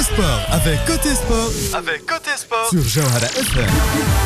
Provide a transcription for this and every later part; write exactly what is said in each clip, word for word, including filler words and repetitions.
sport avec Côté Sport, avec Côté Sport sur Jawhara اف ام.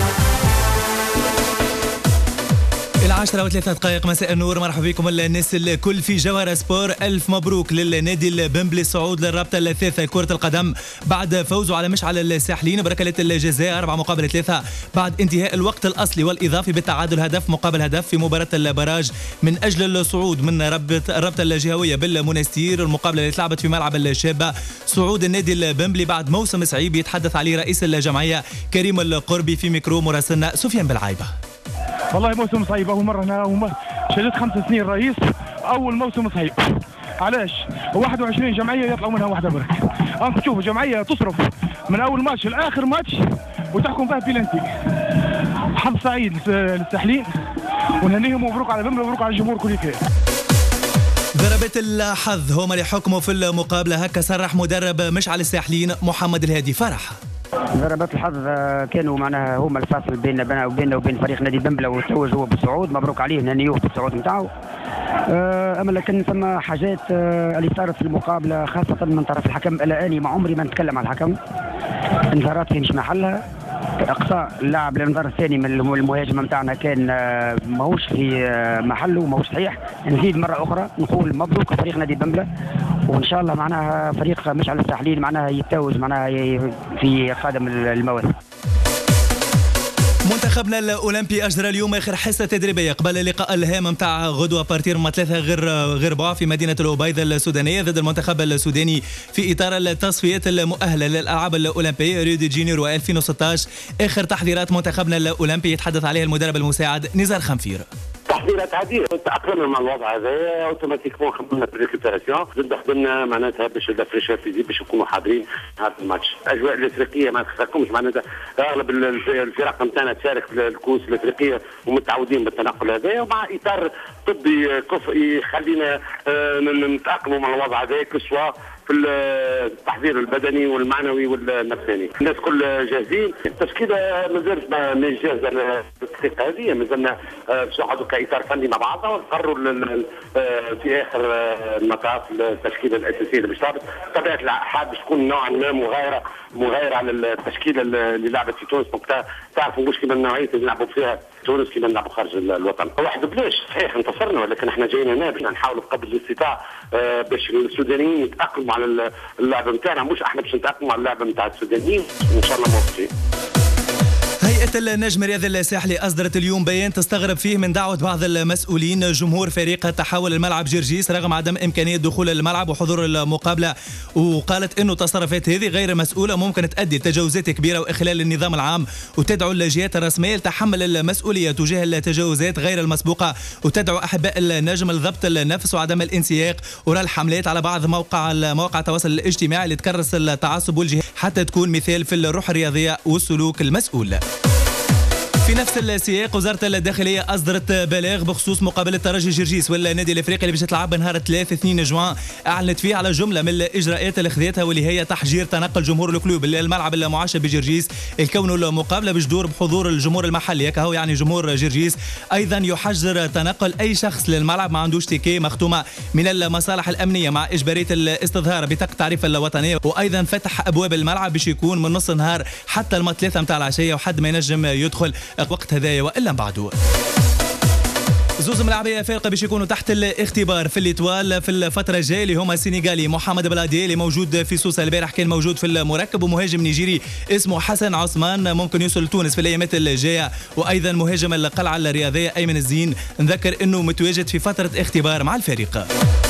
العاشرة وثلاثة دقائق مساء النور، مرحبا بكم الناس الكل في جوهرة سبور. ألف مبروك للنادي البنبلي الصعود للرابطة الثالثة لكرة القدم بعد فوزه على مشعل الساحلين بركلة الجزاء أربعة مقابل ثلاثة بعد انتهاء الوقت الأصلي والإضافي بالتعادل هدف مقابل هدف في مباراة البراج من أجل الصعود من الرابطة الجهوية بالمنستير. المقابلة اللي تلعبت في ملعب الشابة، صعود النادي البنبلي بعد موسم صعيب يتحدث عليه رئيس الجمعية كريم القربي في ميكرو مراسلنا سفيان بالعايبة. والله موسم صعيب، أول مرة أنا أول شهدت خمس سنين رئيس، أول موسم صعيب. علاش؟ واحد وعشرين جمعية يطلعوا منها واحدة برك. أنت تشوفوا جمعية تصرف من أول ماتش لآخر ماتش وتحكم فيها بيلانتي. حظ سعيد للساحلين ونهنيهم، مبروك على بنبلي ومبروك على الجمهور كل خير. ضربة الحظ هما اللي حكموا في المقابلة، هكا صرح مدرب مشعل الساحلين محمد الهادي فرح. ضربات الحظ كانوا معناها هما الفاصل بيننا وبيننا وبين فريق نادي بنبلة، وتوج هو بالصعود، مبروك عليه نهنيوه بالصعود نتاعو. اما لكن ثم حاجات اللي صارت في المقابله خاصه من طرف الحكم، الى اني ما عمري ما نتكلم على الحكم، انذارات في مش محلها. اقصاء اللاعب الانذار الثاني من المهاجم نتاعنا كان ماهوش في محله وماهوش صحيح. نزيد مره اخرى نقول مبروك فريق نادي بنبلة، وان شاء الله معناها فريق مشعل الساحلين معناها يتوج معناها في قادم المواسم. منتخبنا الاولمبي اجرى اليوم اخر حصه تدريبيه قبل اللقاء الهام نتاع غدوه بارتير من ثلاثه غير غير ربع في مدينه الأبيض السودانيه ضد المنتخب السوداني في اطار التصفيات المؤهله للالعاب الاولمبيه ريو دي جانيرو ألفين وستة عشر. اخر تحضيرات منتخبنا الاولمبي يتحدث عليها المدرب المساعد نزار خنفير. تحضيرات عاديه، تاقلمنا مع الوضع هذا اوتوماتيكمون، خدمنا بريكوبيراسيون، زدنا خدمنا معناتها باش الفريشر فيزيك باش يكونوا حاضرين هذا الماتش. الاجواء الافريقيه ما تخفاكمش، معناتها اغلب الفرق نتاعنا تشارك في الكؤوس الافريقيه ومتعودين بالتنقل هذا، ومع اطار طبي كفء يخلينا نتاقلموا مع الوضع هذا كسوا في التحضير البدني والمعنوي والنفساني. الناس كل جاهزين، التشكيله مازالت ما جاهزه للدقيقه هذه، مازلنا باش نقعدوا كاطار فني مع بعضنا ونقرروا في اخر المطاف التشكيله الاساسيه اللي باش تهبط. بطبيعه الحال باش تكون نوعا ما مغايره مغايره على التشكيله اللي لعبت في تونس. دونك تعرفوا مش كيما النوعيه اللي نلعبوا فيها تونس كيما نلعبوا خارج الوطن. واحد بلاش صحيح انتصرنا، ولكن احنا جايين هنا باش نحاولوا بقدر الاستطاعه باش السودانيين يتاقلموا على اللعبه نتاعنا، مش احنا باش نتاقلموا على اللعبه نتاع السودانيين. ان شاء الله موفقين. هيئة النجم الرياضي الساحلي أصدرت اليوم بيان تستغرب فيه من دعوة بعض المسؤولين جمهور فريق تحول الملعب جرجيس رغم عدم إمكانية دخول الملعب وحضور المقابلة، وقالت إنه التصرفات هذه غير مسؤولة ممكن تؤدي لتجاوزات كبيرة وإخلال النظام العام، وتدعو الجهات الرسمية لتحمل المسؤولية تجاه التجاوزات غير المسبوقة، وتدعو أحباء النجم لضبط النفس وعدم الانسياق وراء الحملات على بعض موقع مواقع التواصل الاجتماعي اللي تكرس التعصب والجهاد حتى تكون مثال في الروح الرياضية والسلوك المسؤول. في نفس السياق وزارة الداخلية أصدرت بلاغ بخصوص مقابلة ترجي جرجيس والنادي الإفريقي اللي باش تلعب نهار ثلاثة اثنين جوان، أعلنت فيه على جملة من الإجراءات اللي خذتها واللي هي تحجير تنقل جمهور الكلوب للملعب المعشب بجرجيس، الكون المقابلة بجدور بحضور الجمهور المحلي هكا هو يعني جمهور جرجيس. أيضا يحجر تنقل أي شخص للملعب ما عندوش تيكي مختومة من المصالح الأمنية مع إجبارية الاستظهار بطاقة تعريف الوطنية، وأيضا فتح أبواب الملعب باش يكون من نص النهار حتى الما ثلاثة متاع العشية وحد ما ينجم يدخل وقت هذايا والا بعده. زوز ملاعبيه فارقه باش يكونوا تحت الاختبار في الإطوال في الفتره الجايه اللي هما السنغالي محمد بلادي اللي موجود في سوسه، البارح كان موجود في المركب، ومهاجم نيجيري اسمه حسن عثمان ممكن يوصل لتونس في الايامات الجايه، وايضا مهاجم القلعه الرياضيه ايمن الزين نذكر انه متواجد في فتره اختبار مع الفريق.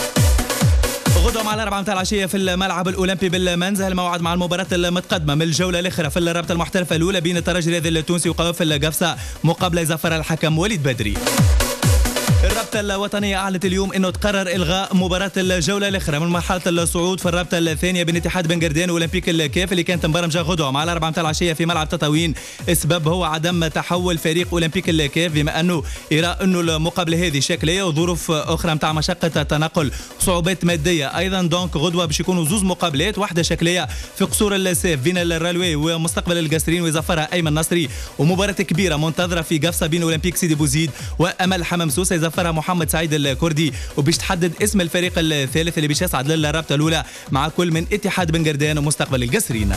غدوة مع الأربعة متاع العشية في الملعب الأولمبي بالمنزه الموعد مع المباراة المتقدمة من الجولة الأخرى في الرابطة المحترفة الأولى بين الترجي الرياضي التونسي وقوافل القفصة مقابلة يظفر الحكم وليد بدري. الرابطة الوطنية أعلنت اليوم أنه تقرر إلغاء مباراة الجولة الأخرى من مرحلة الصعود في الرابطة الثانية بين اتحاد بن قردان وأولمبيك الكاف اللي كانت مبرمجة غدوة مع الأربعة متاع العشية في ملعب تطاوين. السبب هو عدم تحول فريق أولمبيك الكاف بما أنه يرى أنه المقابلة هذه شكلية وظروف أخرى متاع مشقة التنقل وصعوبات مادية. أيضا دونك غدوة باش يكونوا زوز مقابلات، واحدة شكلية في قصور السيف بين الرالوي ومستقبل القصرين ويظفرها أيمن نصري، ومباراة كبيرة منتظرة في قفصة بين أولمبيك سيدي بوزيد وأمل حمام سوسة يظفرها محمد سعيد الكردي، وباش تحدد اسم الفريق الثالث اللي باش يصعد للرابطة الأولى مع كل من اتحاد بن قردان ومستقبل القصرين.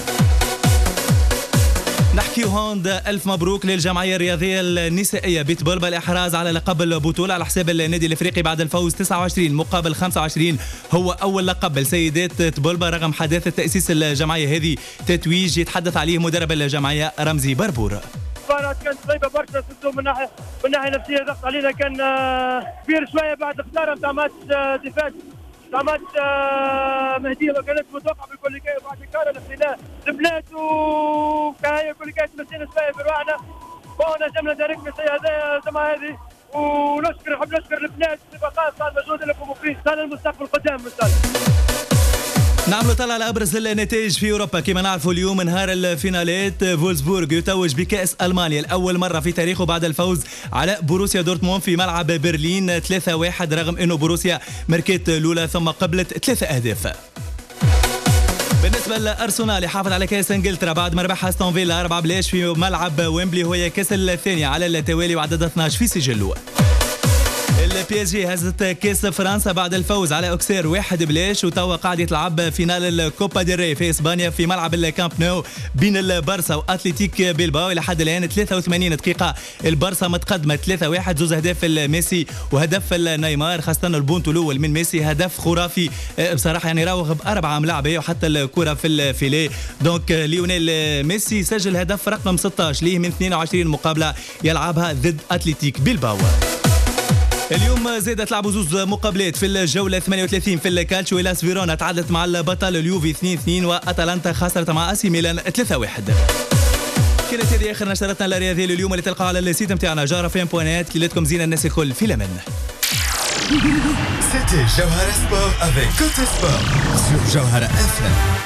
نحكي هوند، ألف مبروك للجمعية الرياضية النسائية بيتبول بالإحراز على لقب البطولة على حساب النادي الإفريقي بعد الفوز تسعة وعشرين مقابل خمسة وعشرين. هو أول لقب السيدات تبولبا رغم حداثة تأسيس الجمعية هذه، تتويج يتحدث عليه مدرب الجمعية رمزي بربور. المباراة كانت صعيبة برشا من ناحية من ناحية نفسية، ضغط علينا كان كبير شوية بعد الخسارة نتاع ماتش ديفاس نتاع ماتش مهدية، ما كانتش متوقعة بالكل كاي، وبعد كان نحينا البلاد وكاي كل كاي تمسينا شوية بروحنا، ونجمنا نشاركنا الشيء هذا الجماعة هذه، ونشكر نحب نشكر البنات بصفة خاصة على المجهود اللي قاموا فيه، كان المستقبل قدام إن شاء الله. نعملوا طلع على ابرز النتائج في اوروبا. كما نعرفوا اليوم نهار الفينالات، فولسبورغ يتوج بكاس المانيا لاول مره في تاريخه بعد الفوز على بوروسيا دورتموند في ملعب برلين ثلاثة واحد، رغم انه بوروسيا ماركت الاولى ثم قبلت ثلاثه اهداف. بالنسبه لارسنال يحافظ على كاس انجلترا بعد ما ربح استون فيلا أربعة بلاش في ملعب ويمبلي، وهي كاس الثانيه على التوالي وعددها اثناش في سجله. البي اس جي هزت كاس فرنسا بعد الفوز على اوكسير واحد بلاش، وتوا قاعد يتلعب فينال الكوبا ديل ري في اسبانيا في ملعب الكامب نو بين البارسا واتليتيك بيلباو. الى حد الان ثلاثة وثمانين دقيقه البارسا متقدمه ثلاثة واحد، زوز اهداف ميسي وهدف نيمار، خاصه البونتو الاول من ميسي هدف خرافي بصراحه، يعني راوغ باربعه ملاعبيه وحتى الكره في الفيليه. دونك ليونيل ميسي سجل هدف رقم ستة عشر ليه من اثنين وعشرين مقابله يلعبها ضد اتليتيك بيلباو. اليوم زادت لعبوا زوز مقابلات في الجولة ثمانية وثلاثين في الكالتشيو. إلاس فيرونا تعادلت مع البطل اليوفي اثنين اثنين، وأتلانتا خسرت مع أسي ميلان ثلاثة واحد. كانت هذه آخر نشرتنا الرياضية لليوم اللي تلقاها على السيت نتاعنا جارة فين بوانات. كليتكم زينة الناس الكل في الأمان. C'était Jawhara Sport avec Côté Sport sur Jawhara إف إم.